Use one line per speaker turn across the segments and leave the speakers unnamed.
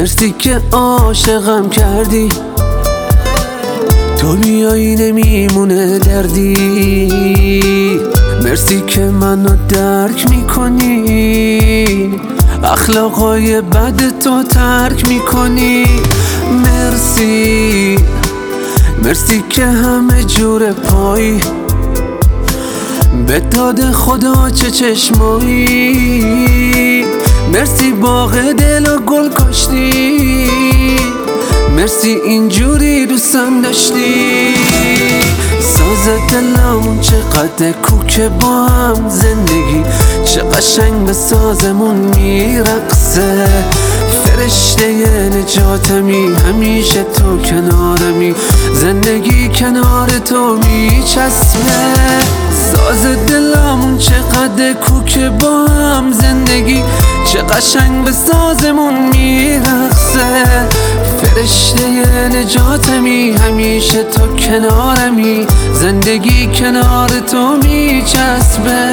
مرسی که عاشقم کردی، تو بیایی نمیمونه دردی. مرسی که منو درک میکنی، اخلاقای بد تو ترک میکنی. مرسی مرسی که همه جور پایی، به داد خدا چه چشمایی. مرسی باغ دل و گل کاشتی، مرسی اینجوری دوستم داشتی. ساز دلمون چقدر کوکه با هم زندگی، چه قشنگ به سازمون میرقصه. فرشته نجاتمی، همیشه تو کنارمی، زندگی کنار تو میچسبه. ساز دلمون چقدر کوکه با هم زندگی، چه قشنگ به سازمون میرقصه. فرشته نجاتمی، همیشه تو کنارمی، زندگی کنار تو میچسبه.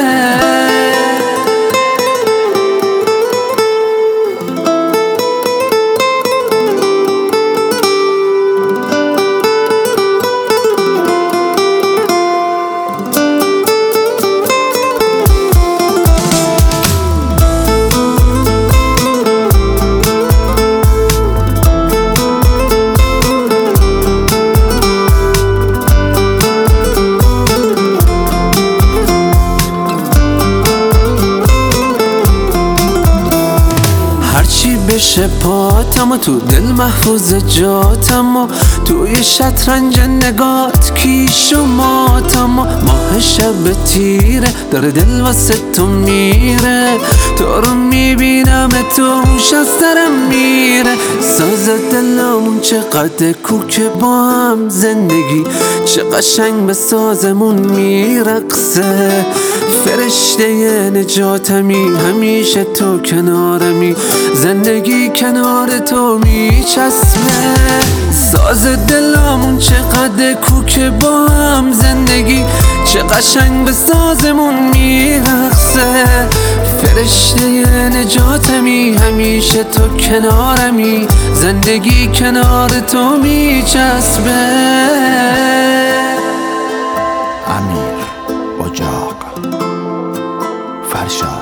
هرچی بشه پاتم و تو دل محفوظ جاتم و توی شطرنج نگات کیش و ماتم و ماه شب تیره داره دل واسه تو میره. تو رو میبینم تو هوش از سرم میره. ساز دلمون چقدر کوکه با هم زندگی، چه قشنگ به سازمون میرقصه. فرشته نجاتمی، همیشه تو کنارمی، زندگی کنار تو میچسبه. ساز دلمون چقدر کوکه با هم زندگی، چه قشنگ به سازمون میرقصه. فرشته نجاتمی، همیشه تو کنارمی، زندگی کنار تو میچسبه.
امیر اجاق فرشاد